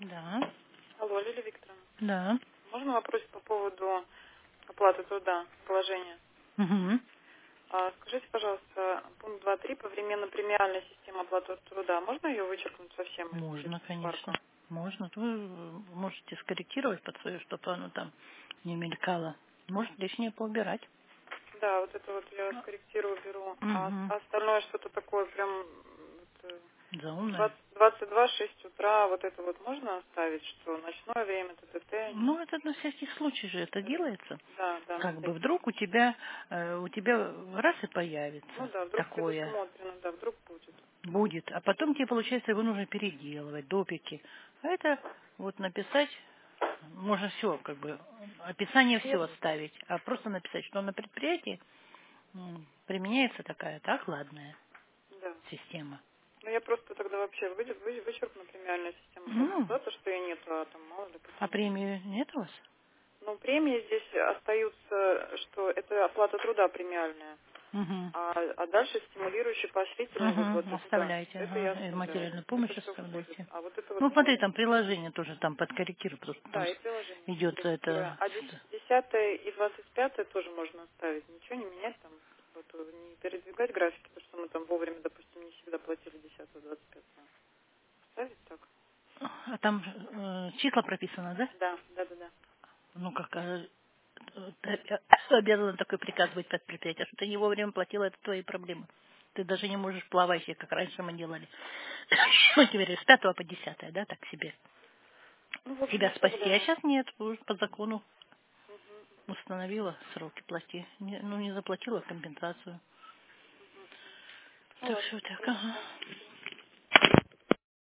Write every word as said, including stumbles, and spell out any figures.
Да. Алло, Лилия Викторовна. Да. Можно вопрос по поводу оплаты труда, положения? Угу. А, скажите, пожалуйста, пункт два три, повременно-премиальная система оплаты труда, можно ее вычеркнуть совсем из Можно, списка конечно. парка? Можно. Вы можете скорректировать под свое, чтобы оно там не мелькало. Может, лишнее поубирать. Да, вот это вот я скорректирую, беру. А Угу. остальное что-то такое прям вот, э, Заумное. двадцать двадцать два шесть утра, вот это вот можно оставить, что ночное время, ТТТ? Ну, это на всякий случай же это делается. Да, да, на Как бы всякий вдруг у случай. тебя, э, у тебя раз и Ну появится да, вдруг такое. предусмотрено, да, вдруг будет. Будет. А потом тебе, получается, его нужно переделывать, допики. А это вот написать, можно все, как бы, описание все Нет, оставить, а просто написать, что на предприятии м, применяется такая так ладная да. система. Ну я просто тогда вообще вы, вы, вычеркну премиальную систему оплаты Ну, труда, то, что ее нету, а там мало ли а потом. премии нет у вас? Ну, премии здесь остаются, что это оплата труда премиальная. Угу. А, а дальше стимулирующий, поощрительный Угу, выплаты, да, оставляйте, это я ага, и оставляю. материальную Это помощь все входит. оставляйте. А вот это вот Ну, смотри, не... там приложение тоже там подкорректируй, потому что там Да, и с- приложение идет скорректирую. это... А десятое и двадцать пятое тоже можно оставить. Ничего не менять там, вот, э, не передвигать графики, потому что мы там вовремя, допустим, не всегда платили десятое двадцать пятое. Оставить так? А там э, числа прописано, да? Да, да, да, да. Ну, как э, ты обязан такой приказ быть под предприятие, что ты не вовремя платила, это твои проблемы. Ты даже не можешь плавающие, как раньше мы делали. Ну, теперь с пятого по десятое, да, так себе. Ну, в общем, Тебя спасти, а оставляю. сейчас нет, уже по закону Мгм. установила сроки плати. Не- ну, не заплатила компенсацию. Ну Так ладно, что так, ага. хорошо.